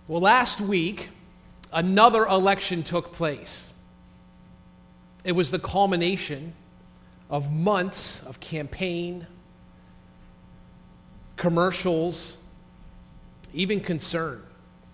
Well, last week, another election took place. It was the culmination of months of campaign, commercials, even concern.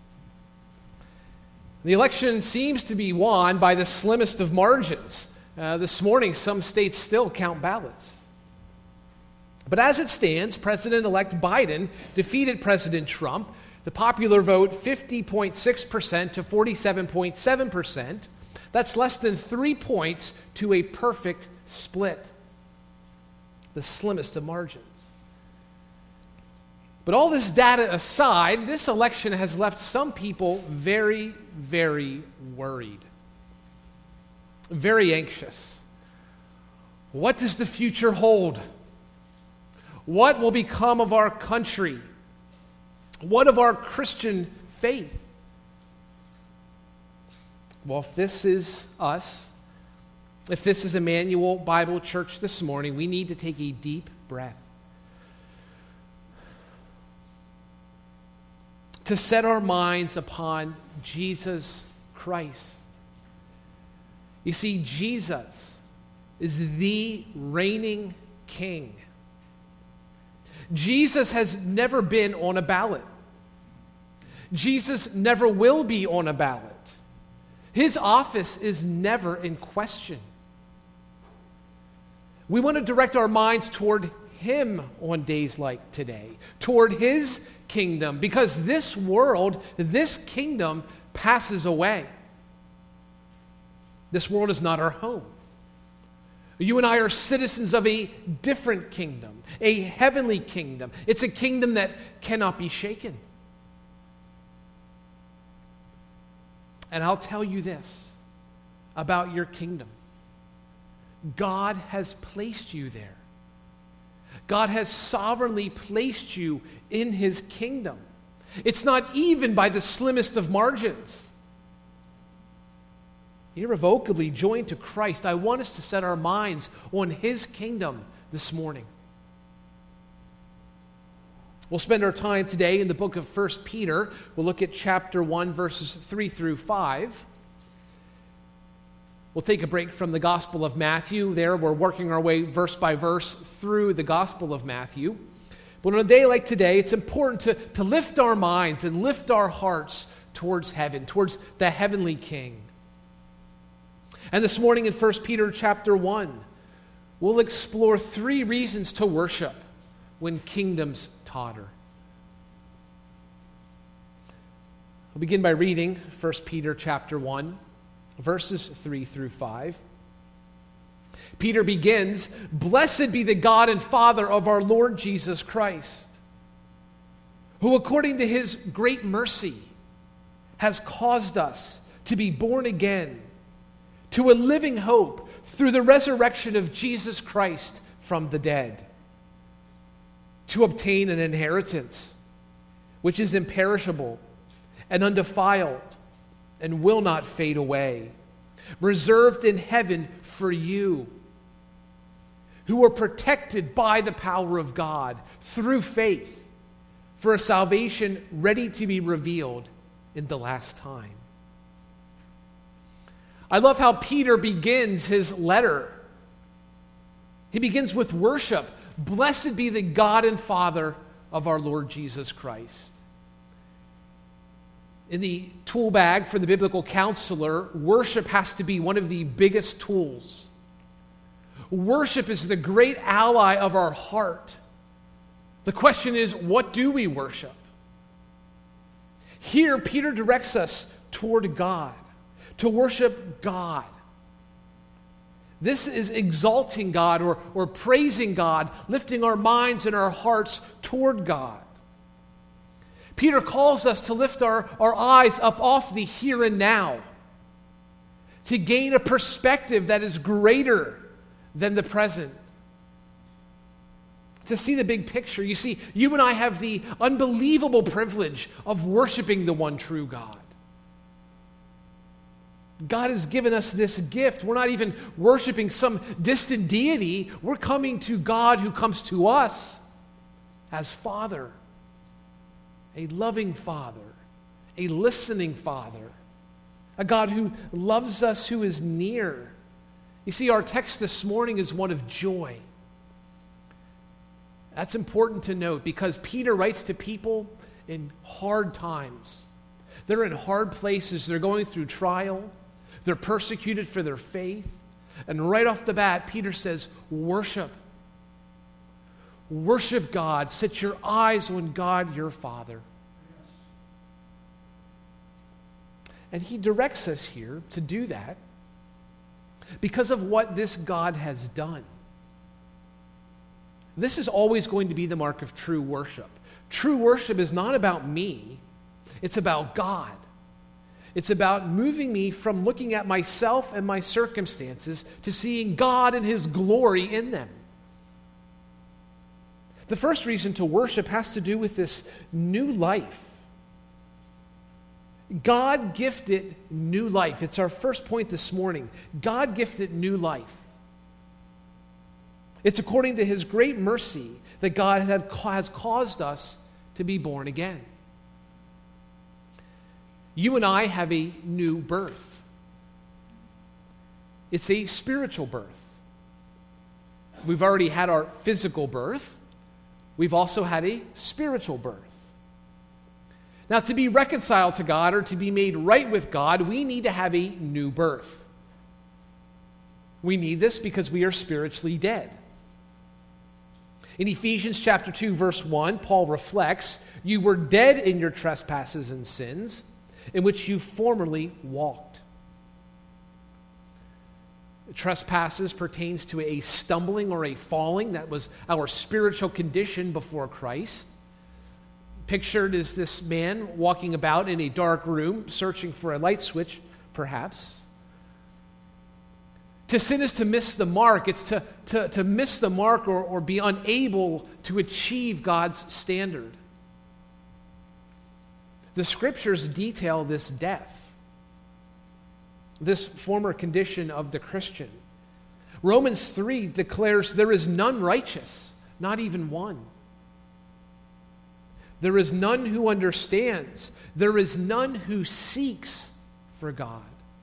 The election seems to be won by the slimmest of margins. This morning, some states still count ballots. But as it stands, President-elect Biden defeated President Trump. The popular vote, 50.6% to 47.7%. That's less than 3 points to a perfect split. The slimmest of margins. But all this data aside, this election has left some people very, very worried. Very anxious. What does the future hold? What will become of our country? What of our Christian faith? Well, if this is us, if this is Emmanuel Bible Church this morning, we need to take a deep breath. To set our minds upon Jesus Christ. You see, Jesus is the reigning King. Jesus has never been on a ballot. Jesus never will be on a ballot. His office is never in question. We want to direct our minds toward Him on days like today, toward His kingdom, because this world, this kingdom passes away. This world is not our home. You and I are citizens of a different kingdom, a heavenly kingdom. It's a kingdom that cannot be shaken. And I'll tell you this about your kingdom. God has placed you there. God has sovereignly placed you in His kingdom. It's not even by the slimmest of margins. Irrevocably joined to Christ, I want us to set our minds on His kingdom this morning. We'll spend our time today in the book of 1 Peter. We'll look at chapter 1, verses 3 through 5. We'll take a break from the Gospel of Matthew. There, we're working our way verse by verse through the Gospel of Matthew. But on a day like today, it's important to lift our minds and lift our hearts towards heaven, towards the heavenly King. And this morning in 1 Peter chapter 1, we'll explore 3 reasons to worship when kingdoms totter. We'll begin by reading 1 Peter chapter 1, verses 3 through 5. Peter begins, "Blessed be the God and Father of our Lord Jesus Christ, who according to His great mercy has caused us to be born again to a living hope through the resurrection of Jesus Christ from the dead, to obtain an inheritance which is imperishable and undefiled and will not fade away, reserved in heaven for you, who are protected by the power of God through faith for a salvation ready to be revealed in the last time." I love how Peter begins his letter. He begins with worship. Blessed be the God and Father of our Lord Jesus Christ. In the tool bag for the biblical counselor, worship has to be one of the biggest tools. Worship is the great ally of our heart. The question is, what do we worship? Here, Peter directs us toward God, to worship God. This is exalting God or praising God, lifting our minds and our hearts toward God. Peter calls us to lift our eyes up off the here and now, to gain a perspective that is greater than the present, to see the big picture. You see, you and I have the unbelievable privilege of worshiping the one true God. God has given us this gift. We're not even worshiping some distant deity. We're coming to God who comes to us as Father, a loving Father, a listening Father, a God who loves us, who is near. You see, our text this morning is one of joy. That's important to note because Peter writes to people in hard times. They're in hard places. They're going through trial. They're persecuted for their faith. And right off the bat, Peter says, worship. Worship God. Set your eyes on God, your Father. And he directs us here to do that because of what this God has done. This is always going to be the mark of true worship. True worship is not about me. It's about God. It's about moving me from looking at myself and my circumstances to seeing God and His glory in them. The first reason to worship has to do with this new life. God gifted new life. It's our first point this morning. God gifted new life. It's according to His great mercy that God has caused us to be born again. You and I have a new birth. It's a spiritual birth. We've already had our physical birth. We've also had a spiritual birth. Now, to be reconciled to God or to be made right with God, we need to have a new birth. We need this because we are spiritually dead. In Ephesians chapter 2, verse 1, Paul reflects, "You were dead in your trespasses and sins, in which you formerly walked." Trespasses pertains to a stumbling or a falling. That was our spiritual condition before Christ. Pictured is this man walking about in a dark room, searching for a light switch, perhaps. To sin is to miss the mark. It's to miss the mark or be unable to achieve God's standard. The Scriptures detail this death, this former condition of the Christian. Romans 3 declares there is none righteous, not even one. There is none who understands. There is none who seeks for God.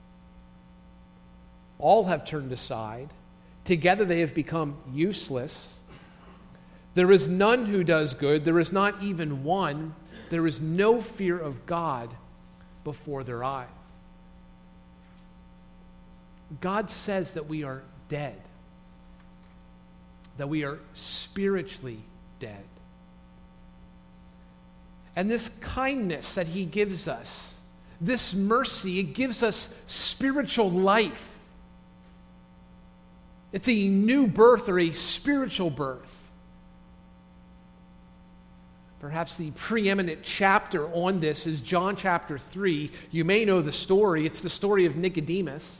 All have turned aside. Together they have become useless. There is none who does good. There is not even one. There is no fear of God before their eyes. God says that we are dead, that we are spiritually dead. And this kindness that He gives us, this mercy, it gives us spiritual life. It's a new birth or a spiritual birth. Perhaps the preeminent chapter on this is John chapter 3. You may know the story. It's the story of Nicodemus.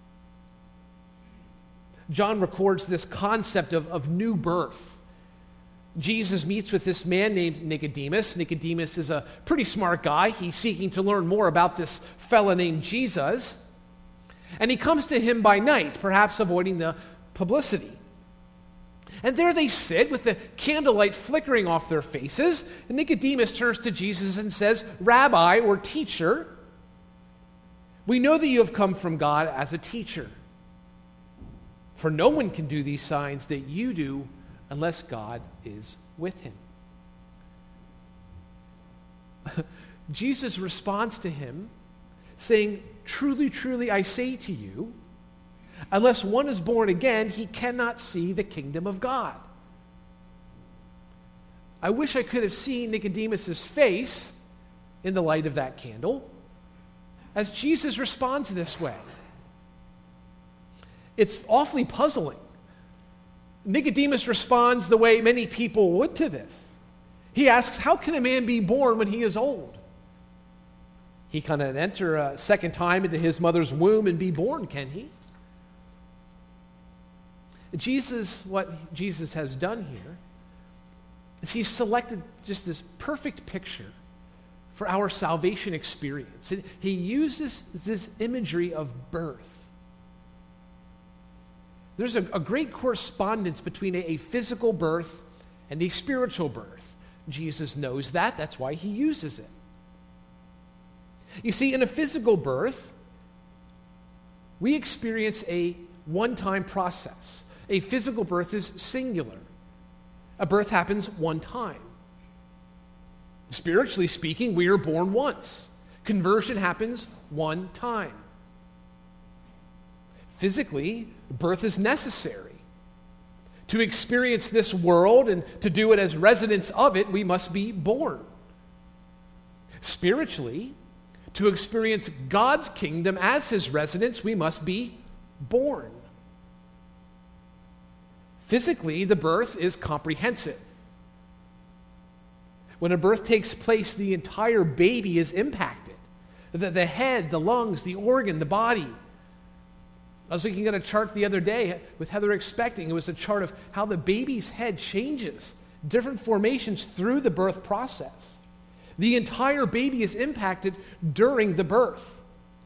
John records this concept of new birth. Jesus meets with this man named Nicodemus. Nicodemus is a pretty smart guy. He's seeking to learn more about this fella named Jesus. And he comes to him by night, perhaps avoiding the publicity. And there they sit with the candlelight flickering off their faces. And Nicodemus turns to Jesus and says, "Rabbi," or teacher, "we know that you have come from God as a teacher. For no one can do these signs that you do unless God is with him." Jesus responds to him saying, "Truly, truly, I say to you, unless one is born again, he cannot see the kingdom of God." I wish I could have seen Nicodemus' face in the light of that candle as Jesus responds this way. It's awfully puzzling. Nicodemus responds the way many people would to this. He asks, how can a man be born when he is old? He cannot enter a second time into his mother's womb and be born, can he? What Jesus has done here is He's selected just this perfect picture for our salvation experience. He uses this imagery of birth. There's a great correspondence between a physical birth and a spiritual birth. Jesus knows that. That's why He uses it. You see, in a physical birth, we experience a one-time process. A physical birth is singular. A birth happens one time. Spiritually speaking, we are born once. Conversion happens one time. Physically, birth is necessary. To experience this world and to do it as residents of it, we must be born. Spiritually, to experience God's kingdom as his residents, we must be born. Physically, the birth is comprehensive. When a birth takes place, the entire baby is impacted. The head, the lungs, the organ, the body. I was looking at a chart the other day with Heather expecting. It was a chart of how the baby's head changes, different formations through the birth process. The entire baby is impacted during the birth.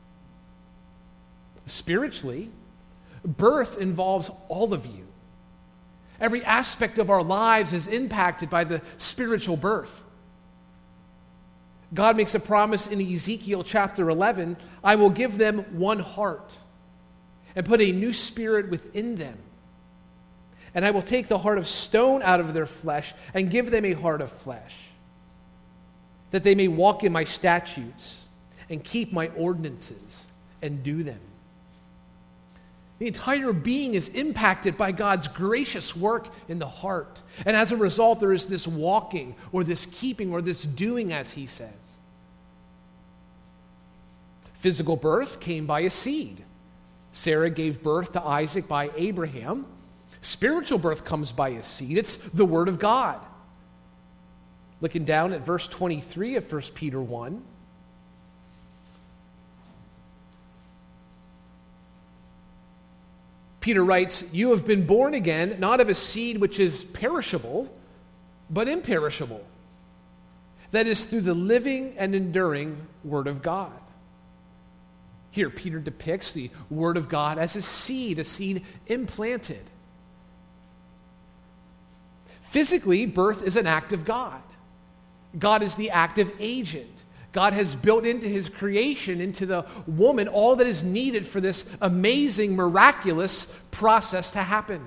Spiritually, birth involves all of you. Every aspect of our lives is impacted by the spiritual birth. God makes a promise in Ezekiel chapter 11, I will give them one heart and put a new spirit within them. And I will take the heart of stone out of their flesh and give them a heart of flesh, that they may walk in my statutes and keep my ordinances and do them. The entire being is impacted by God's gracious work in the heart. And as a result, there is this walking or this keeping or this doing, as he says. Physical birth came by a seed. Sarah gave birth to Isaac by Abraham. Spiritual birth comes by a seed. It's the Word of God. Looking down at verse 23 of 1 Peter 1. Peter writes, you have been born again, not of a seed which is perishable, but imperishable. That is through the living and enduring Word of God. Here, Peter depicts the Word of God as a seed implanted. Physically, birth is an act of God. God is the active agent. God has built into his creation, into the woman, all that is needed for this amazing, miraculous process to happen.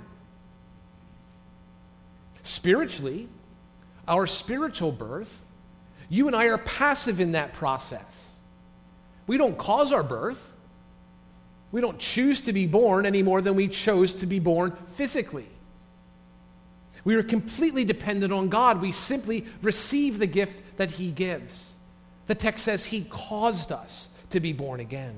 Spiritually, our spiritual birth, you and I are passive in that process. We don't cause our birth. We don't choose to be born any more than we chose to be born physically. We are completely dependent on God. We simply receive the gift that he gives. The text says he caused us to be born again.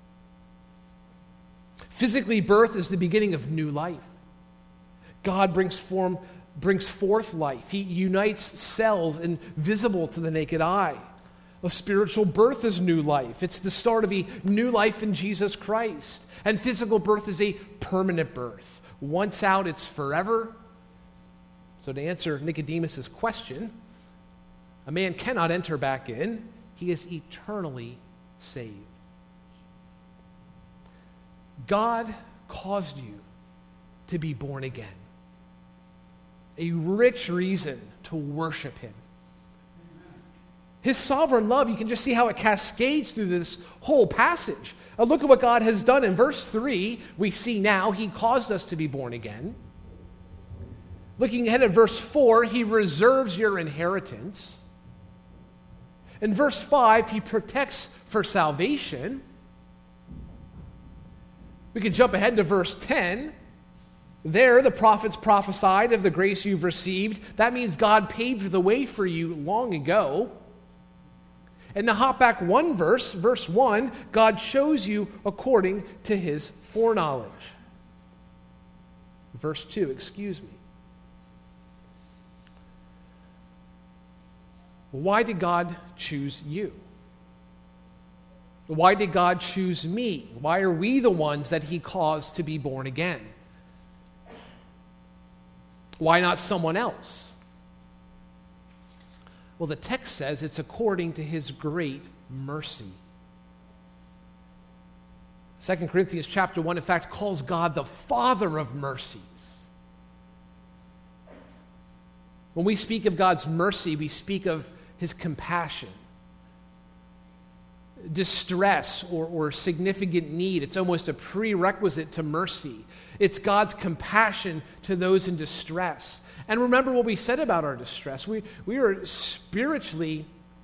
Physically, birth is the beginning of new life. God brings forth life. He unites cells invisible to the naked eye. A spiritual birth is new life. It's the start of a new life in Jesus Christ. And physical birth is a permanent birth. Once out, it's forever. So to answer Nicodemus' question, a man cannot enter back in. He is eternally saved. God caused you to be born again. A rich reason to worship him. His sovereign love, you can just see how it cascades through this whole passage. Look at what God has done. In verse 3, we see now he caused us to be born again. Looking ahead at verse 4, he reserves your inheritance. In verse 5, he protects for salvation. We can jump ahead to verse 10. There, the prophets prophesied of the grace you've received. That means God paved the way for you long ago. And to hop back one verse 1, God shows you according to his foreknowledge. Verse 2, excuse me. Why did God choose you? Why did God choose me? Why are we the ones that he caused to be born again? Why not someone else? Well, the text says it's according to his great mercy. 2 Corinthians chapter 1, in fact, calls God the Father of mercies. When we speak of God's mercy, we speak of his compassion. distress or significant need. It's almost a prerequisite to mercy. It's God's compassion to those in distress. And remember what we said about our distress. We are spiritually,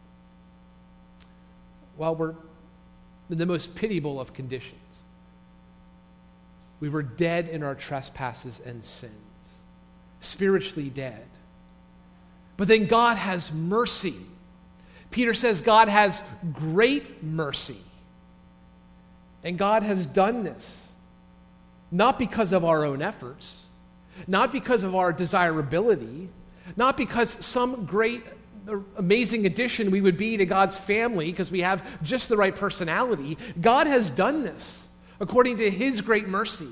we're in the most pitiable of conditions. We were dead in our trespasses and sins, spiritually dead. But then God has mercy. Peter says God has great mercy. And God has done this, not because of our own efforts, not because of our desirability, not because some great, amazing addition we would be to God's family because we have just the right personality. God has done this according to His great mercy.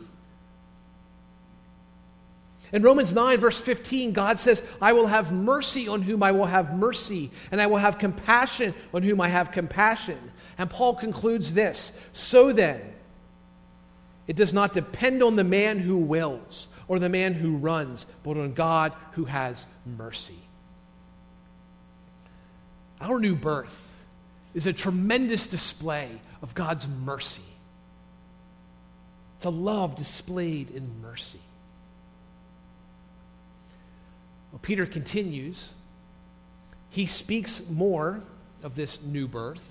In Romans 9, verse 15, God says, I will have mercy on whom I will have mercy, and I will have compassion on whom I have compassion. And Paul concludes this, so then, it does not depend on the man who wills or the man who runs, but on God who has mercy. Our new birth is a tremendous display of God's mercy. It's a love displayed in mercy. Well, Peter continues. He speaks more of this new birth.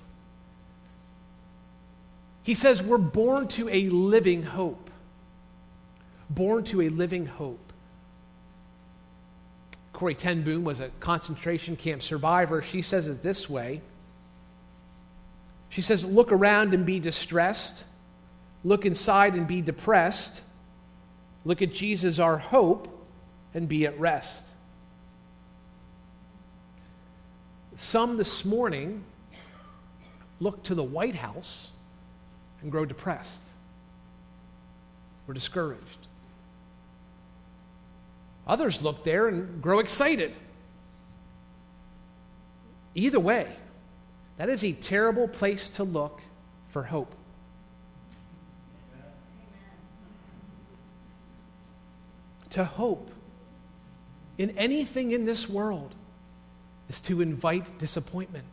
He says we're born to a living hope. Born to a living hope. Corrie ten Boom was a concentration camp survivor. She says it this way. She says, look around and be distressed. Look inside and be depressed. Look at Jesus, our hope, and be at rest. Some this morning look to the White House and grow depressed or discouraged. Others look there and grow excited. Either way, that is a terrible place to look for hope. To hope in anything in this world is to invite disappointment.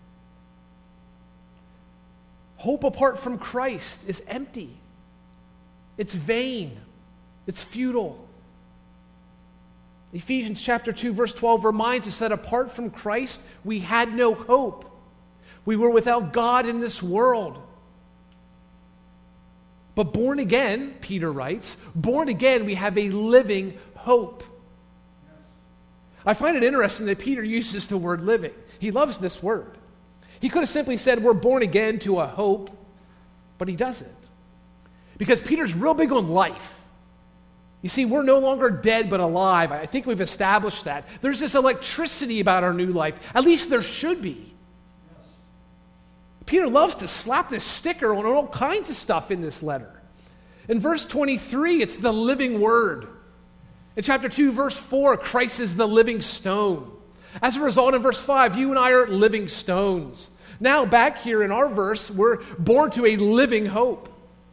Hope apart from Christ is empty. It's vain. It's futile. Ephesians chapter 2, verse 12 reminds us that apart from Christ, we had no hope. We were without God in this world. But born again, Peter writes, born again, we have a living hope. I find it interesting that Peter uses the word living. He loves this word. He could have simply said we're born again to a hope, but he doesn't. Because Peter's real big on life. You see, we're no longer dead but alive. I think we've established that. There's this electricity about our new life. At least there should be. Peter loves to slap this sticker on all kinds of stuff in this letter. In verse 23, it's the living word. In chapter 2, verse 4, Christ is the living stone. As a result, in verse 5, you and I are living stones. Now, back here in our verse, we're born to a living hope.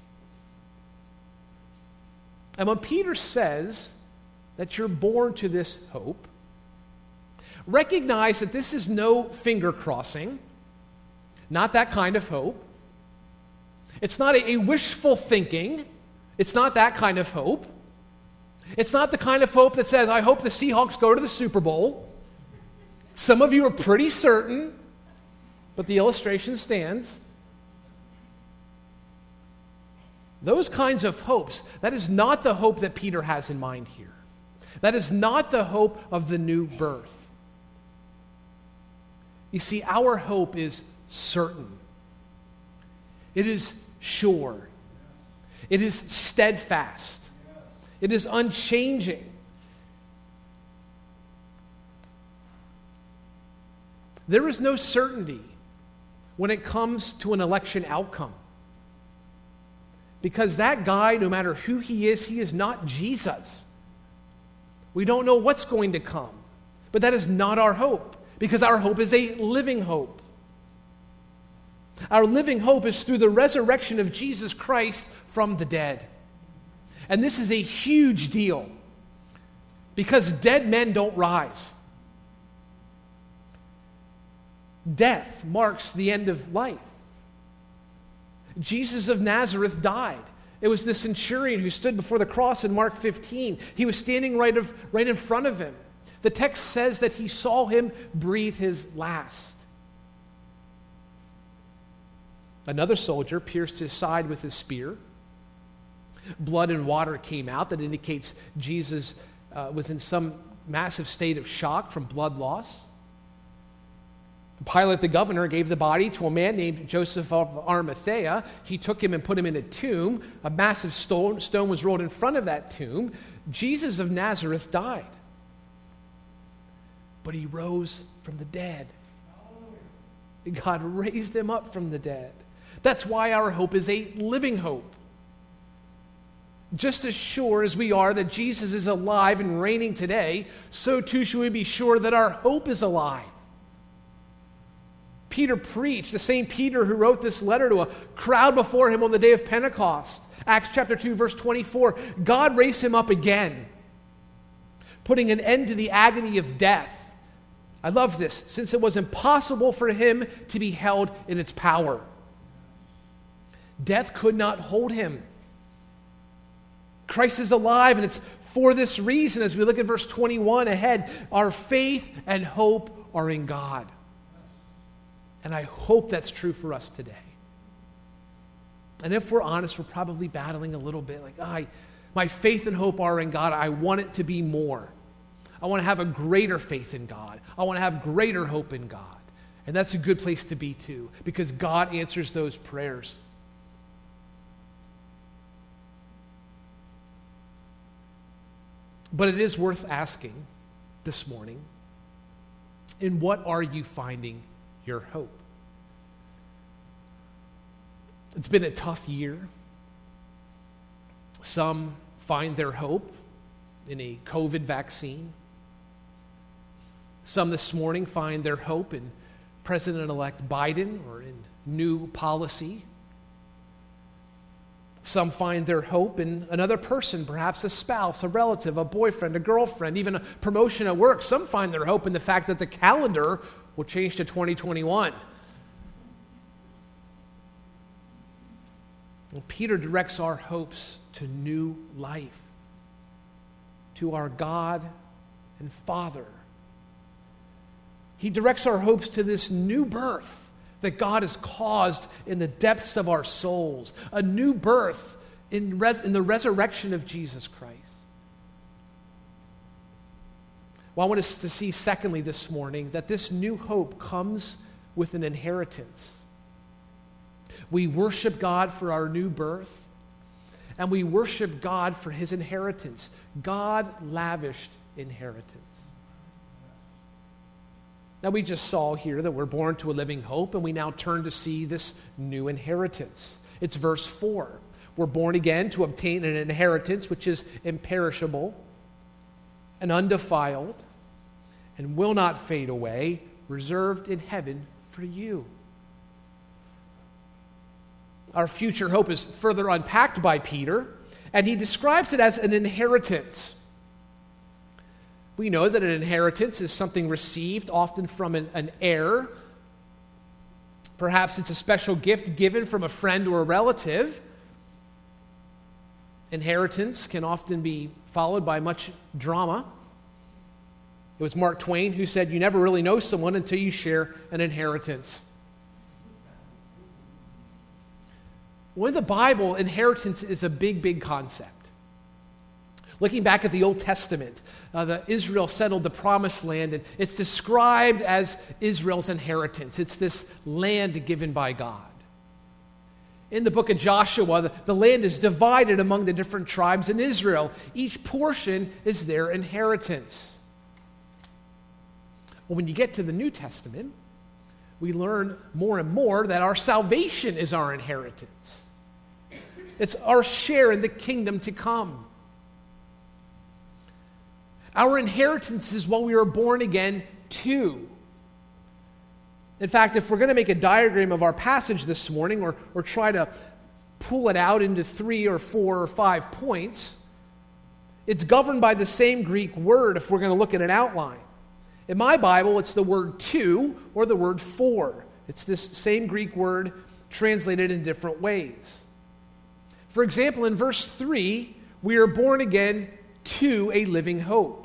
And when Peter says that you're born to this hope, recognize that this is no finger crossing, not that kind of hope. It's not a wishful thinking. It's not that kind of hope. It's not the kind of hope that says, I hope the Seahawks go to the Super Bowl. Some of you are pretty certain, but the illustration stands. Those kinds of hopes, that is not the hope that Peter has in mind here. That is not the hope of the new birth. You see, our hope is certain. It is sure. It is steadfast. It is unchanging. There is no certainty when it comes to an election outcome. Because that guy, no matter who he is not Jesus. We don't know what's going to come. But that is not our hope, because our hope is a living hope. Our living hope is through the resurrection of Jesus Christ from the dead. And this is a huge deal, because dead men don't rise. Death marks the end of life. Jesus of Nazareth died. It was the centurion who stood before the cross in Mark 15. He was standing right in front of him. The text says that he saw him breathe his last. Another soldier pierced his side with a spear. Blood and water came out that indicates Jesus was in some massive state of shock from blood loss. Pilate the governor gave the body to a man named Joseph of Arimathea. He took him and put him in a tomb. A massive stone was rolled in front of that tomb. Jesus of Nazareth died. But he rose from the dead. God raised him up from the dead. That's why our hope is a living hope. Just as sure as we are that Jesus is alive and reigning today, so too should we be sure that our hope is alive. Peter preached, the same Peter who wrote this letter to a crowd before him on the day of Pentecost. Acts chapter 2, verse 24. God raised him up again, putting an end to the agony of death. I love this, since it was impossible for him to be held in its power. Death could not hold him. Christ is alive, and it's for this reason, as we look at verse 21 ahead, our faith and hope are in God. And I hope that's true for us today. And if we're honest, we're probably battling a little bit like, my faith and hope are in God. I want it to be more. I want to have a greater faith in God. I want to have greater hope in God. And that's a good place to be too, because God answers those prayers. But it is worth asking this morning, in what are you finding your hope? It's been a tough year. Some find their hope in a COVID vaccine. Some this morning find their hope in President-elect Biden or in new policy. Some find their hope in another person, perhaps a spouse, a relative, a boyfriend, a girlfriend, even a promotion at work. Some find their hope in the fact that the calendar will change to 2021. Well, Peter directs our hopes to new life, to our God and Father. He directs our hopes to this new birth that God has caused in the depths of our souls, a new birth in the resurrection of Jesus Christ. Well, I want us to see, secondly, this morning, that this new hope comes with an inheritance. We worship God for our new birth, and we worship God for his inheritance. God lavished inheritance. Now, we just saw here that we're born to a living hope, and we now turn to see this new inheritance. It's verse 4. We're born again to obtain an inheritance which is imperishable and undefiled and will not fade away, reserved in heaven for you. Our future hope is further unpacked by Peter, and he describes it as an inheritance. We know that an inheritance is something received often from an heir. Perhaps it's a special gift given from a friend or a relative. Inheritance can often be followed by much drama. It was Mark Twain who said, "You never really know someone until you share an inheritance." Well, in the Bible, inheritance is a big, big concept. Looking back at the Old Testament, Israel settled the Promised Land, and it's described as Israel's inheritance. It's this land given by God. In the book of Joshua, the land is divided among the different tribes in Israel. Each portion is their inheritance. Well, when you get to the New Testament, we learn more and more that our salvation is our inheritance. It's our share in the kingdom to come. Our inheritance is what we were born again to. In fact, if we're going to make a diagram of our passage this morning or try to pull it out into 3 or 4 or 5 points, it's governed by the same Greek word if we're going to look at an outline. In my Bible, it's the word to or the word for. It's this same Greek word translated in different ways. For example, in verse 3, we are born again to a living hope.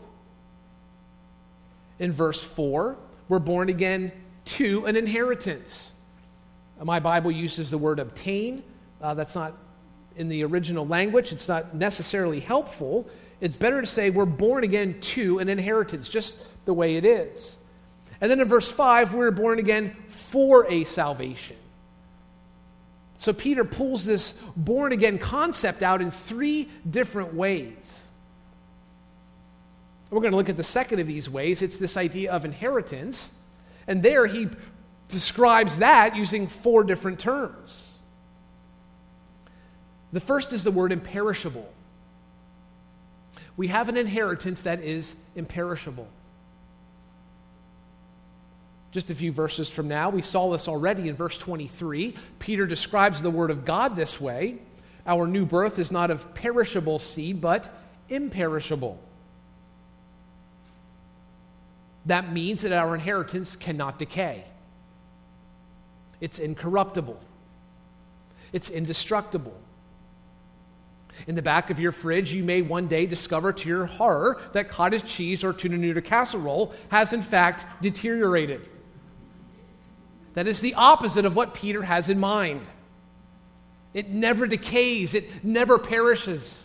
In verse 4, we're born again to an inheritance. My Bible uses the word obtain. That's not in the original language. It's not necessarily helpful. It's better to say we're born again to an inheritance, just the way it is. And then in verse 5, we're born again for a salvation. So Peter pulls this born again concept out in 3 different ways. We're going to look at the second of these ways. It's this idea of inheritance. And there he describes that using 4 different terms. The first is the word imperishable. We have an inheritance that is imperishable. Just a few verses from now, we saw this already in verse 23. Peter describes the Word of God this way. Our new birth is not of perishable seed, but imperishable. That means that our inheritance cannot decay. It's incorruptible. It's indestructible. In the back of your fridge, you may one day discover to your horror that cottage cheese or tuna noodle casserole has in fact deteriorated. That is the opposite of what Peter has in mind. It never decays. It never perishes.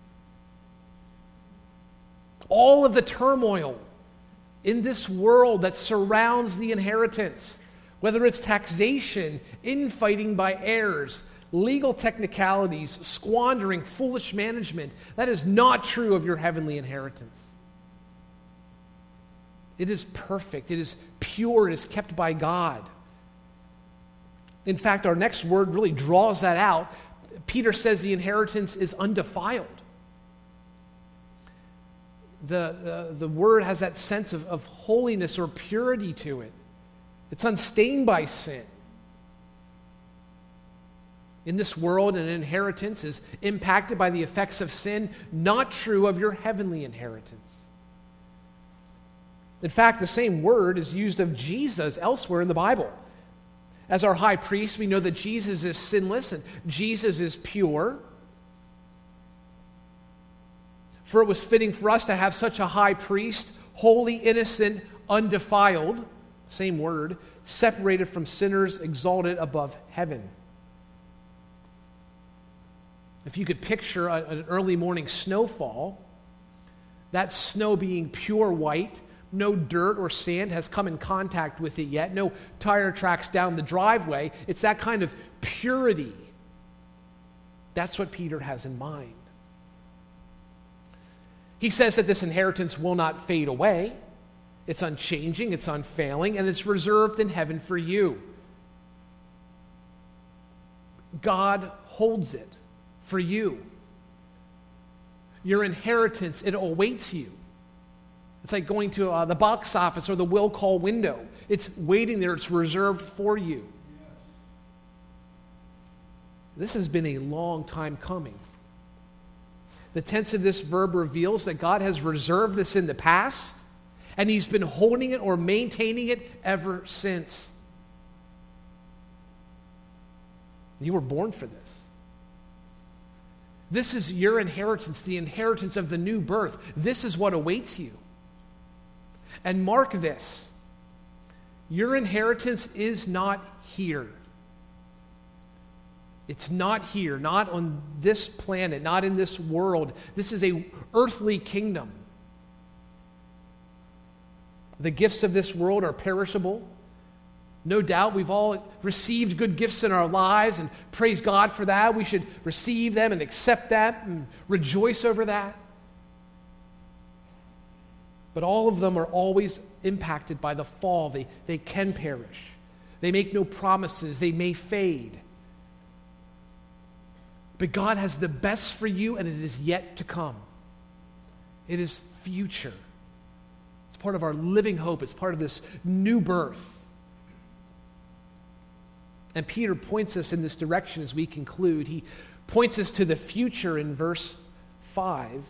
All of the turmoil in this world that surrounds the inheritance, whether it's taxation, infighting by heirs, legal technicalities, squandering, foolish management, that is not true of your heavenly inheritance. It is perfect. It is pure. It is kept by God. In fact, our next word really draws that out. Peter says the inheritance is undefiled. The word has that sense of holiness or purity to it. It's unstained by sin. In this world, an inheritance is impacted by the effects of sin, not true of your heavenly inheritance. In fact, the same word is used of Jesus elsewhere in the Bible. As our high priest, we know that Jesus is sinless and Jesus is pure. For it was fitting for us to have such a high priest, holy, innocent, undefiled, same word, separated from sinners, exalted above heaven. If you could picture an early morning snowfall, that snow being pure white, no dirt or sand has come in contact with it yet, no tire tracks down the driveway, it's that kind of purity. That's what Peter has in mind. He says that this inheritance will not fade away. It's unchanging, it's unfailing, and it's reserved in heaven for you. God holds it for you. Your inheritance, it awaits you. It's like going to the box office or the will call window. It's waiting there. It's reserved for you. This has been a long time coming. The tense of this verb reveals that God has reserved this in the past, and He's been holding it or maintaining it ever since. You were born for this. This is your inheritance, the inheritance of the new birth. This is what awaits you. And mark this, your inheritance is not here. It's not here, not on this planet, not in this world. This is an earthly kingdom. The gifts of this world are perishable. No doubt we've all received good gifts in our lives and praise God for that. We should receive them and accept that and rejoice over that. But all of them are always impacted by the fall. They can perish. They make no promises. They may fade. But God has the best for you, and it is yet to come. It is future. It's part of our living hope. It's part of this new birth. And Peter points us in this direction as we conclude. He points us to the future in verse 5.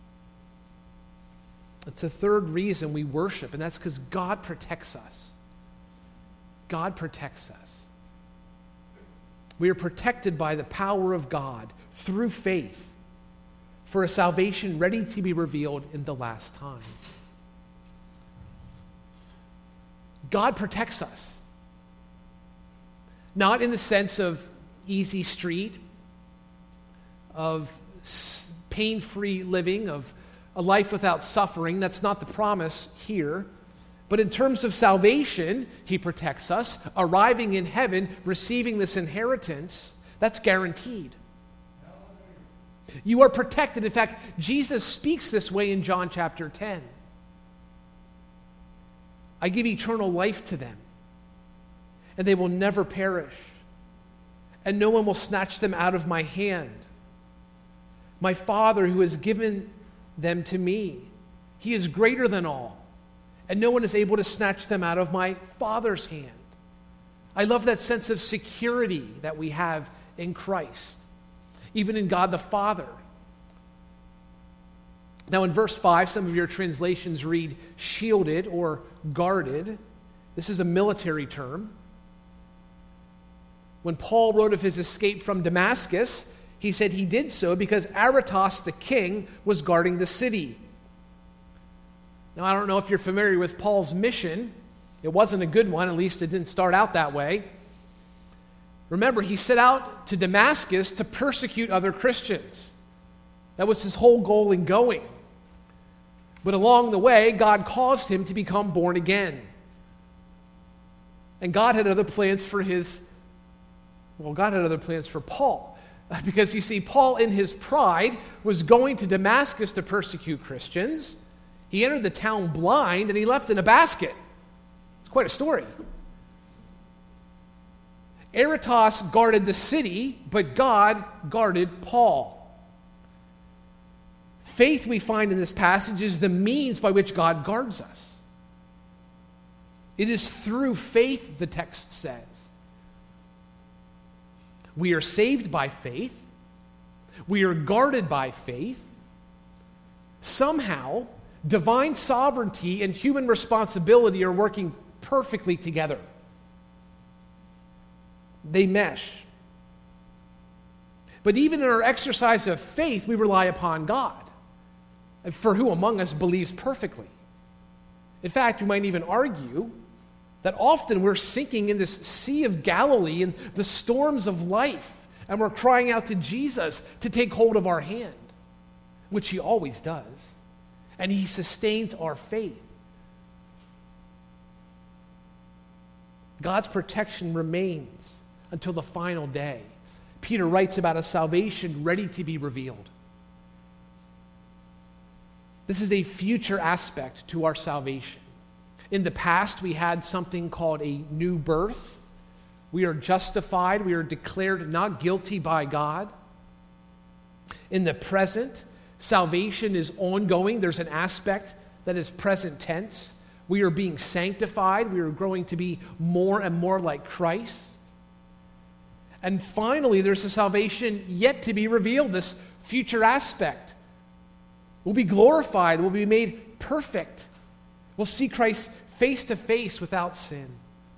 It's a third reason we worship, and that's because God protects us. God protects us. We are protected by the power of God through faith for a salvation ready to be revealed in the last time. God protects us. Not in the sense of easy street, of pain-free living, of a life without suffering. That's not the promise here. But in terms of salvation, he protects us. Arriving in heaven, receiving this inheritance, that's guaranteed. You are protected. In fact, Jesus speaks this way in John chapter 10. I give eternal life to them, and they will never perish, and no one will snatch them out of my hand. My Father who has given them to me, he is greater than all, and no one is able to snatch them out of my Father's hand. I love that sense of security that we have in Christ, even in God the Father. Now in verse 5, some of your translations read shielded or guarded. This is a military term. When Paul wrote of his escape from Damascus, he said he did so because Aretas the king was guarding the city. Now I don't know if you're familiar with Paul's mission. It wasn't a good one, at least it didn't start out that way. Remember, he set out to Damascus to persecute other Christians. That was his whole goal in going. But along the way, God caused him to become born again. And God had other plans for God had other plans for Paul. Because you see, Paul in his pride was going to Damascus to persecute Christians. He entered the town blind and he left in a basket. It's quite a story. Aretas guarded the city, but God guarded Paul. Faith, we find in this passage, is the means by which God guards us. It is through faith, the text says. We are saved by faith. We are guarded by faith. Somehow, divine sovereignty and human responsibility are working perfectly together. They mesh. But even in our exercise of faith, we rely upon God. For who among us believes perfectly? In fact, you might even argue that often we're sinking in this Sea of Galilee in the storms of life, and we're crying out to Jesus to take hold of our hand, which he always does, and he sustains our faith. God's protection remains until the final day. Peter writes about a salvation ready to be revealed. This is a future aspect to our salvation. In the past, we had something called a new birth. We are justified. We are declared not guilty by God. In the present, salvation is ongoing. There's an aspect that is present tense. We are being sanctified. We are growing to be more and more like Christ. And finally, there's a salvation yet to be revealed, this future aspect. We'll be glorified. We'll be made perfect. We'll see Christ face to face without sin.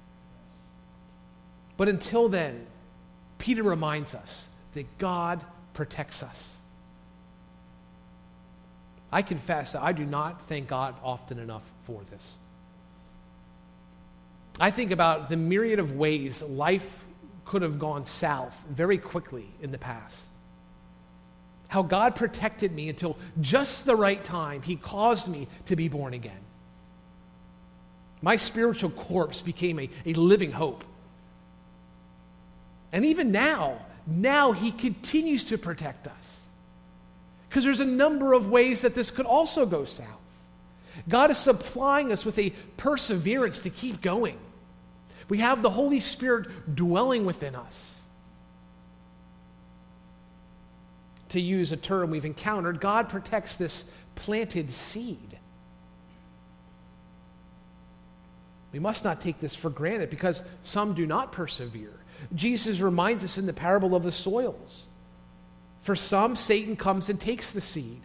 But until then, Peter reminds us that God protects us. I confess that I do not thank God often enough for this. I think about the myriad of ways life could have gone south very quickly in the past. How God protected me until just the right time. He caused me to be born again. My spiritual corpse became a living hope. And even now he continues to protect us. Because there's a number of ways that this could also go south. God is supplying us with a perseverance to keep going. We have the Holy Spirit dwelling within us. To use a term we've encountered, God protects this planted seed. We must not take this for granted because some do not persevere. Jesus reminds us in the parable of the soils. For some, Satan comes and takes the seed.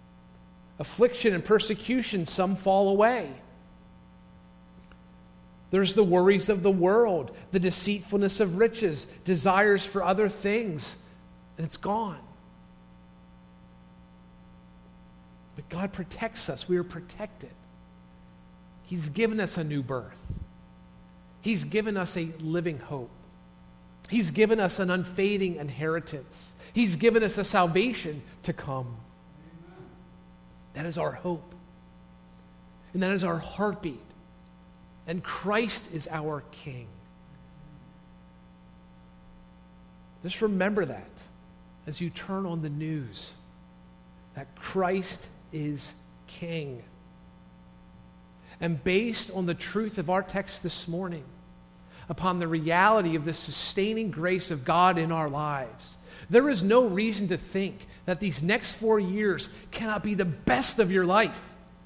Affliction and persecution, some fall away. There's the worries of the world, the deceitfulness of riches, desires for other things, and it's gone. But God protects us. We are protected. He's given us a new birth. He's given us a living hope. He's given us an unfading inheritance. He's given us a salvation to come. Amen. That is our hope. And that is our heartbeat. And Christ is our King. Just remember that as you turn on the news, that Christ is King. And based on the truth of our text this morning, upon the reality of the sustaining grace of God in our lives, there is no reason to think that these next 4 years cannot be the best of your life.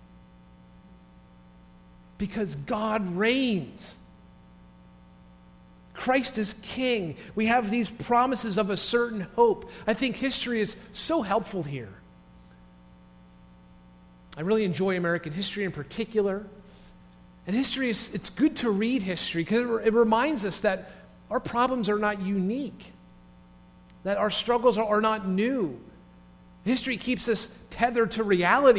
Because God reigns. Christ is King. We have these promises of a certain hope. I think history is so helpful here. I really enjoy American history in particular. And history it's good to read history because it reminds us that our problems are not unique, that our struggles are not new. History keeps us tethered to reality.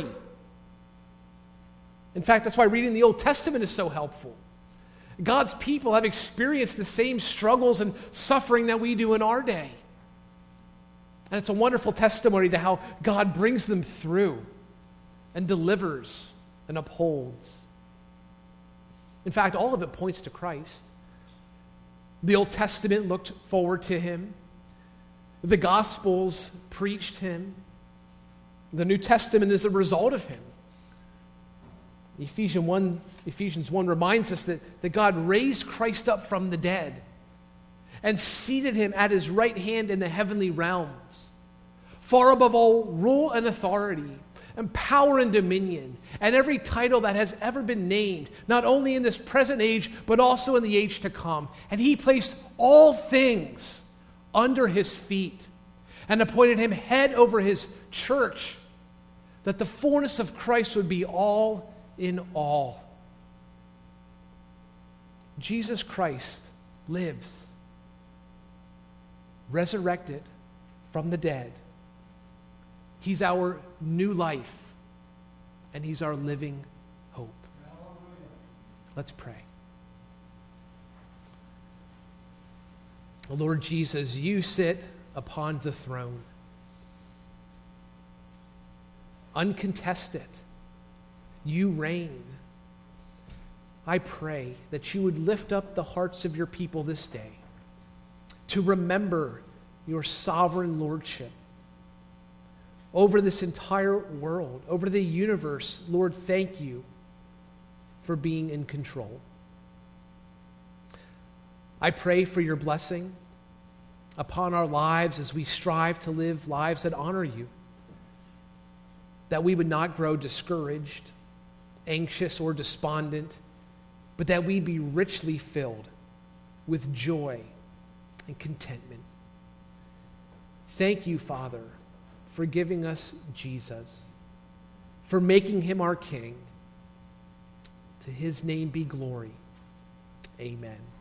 In fact, that's why reading the Old Testament is so helpful. God's people have experienced the same struggles and suffering that we do in our day. And it's a wonderful testimony to how God brings them through and delivers and upholds. In fact, all of it points to Christ. The Old Testament looked forward to him. The Gospels preached him. The New Testament is a result of him. Ephesians 1 reminds us that God raised Christ up from the dead and seated him at his right hand in the heavenly realms, far above all rule and authority, and power and dominion, and every title that has ever been named, not only in this present age, but also in the age to come. And he placed all things under his feet and appointed him head over his church, that the fullness of Christ would be all in all. Jesus Christ lives, resurrected from the dead. He's our new life, and he's our living hope. Let's pray. Lord Jesus, you sit upon the throne, uncontested. You reign. I pray that you would lift up the hearts of your people this day to remember your sovereign lordship over this entire world, over the universe. Lord, thank you for being in control. I pray for your blessing upon our lives as we strive to live lives that honor you, that we would not grow discouraged, anxious, or despondent, but that we be richly filled with joy and contentment. Thank you, Father, for giving us Jesus, for making him our King. To his name be glory. Amen.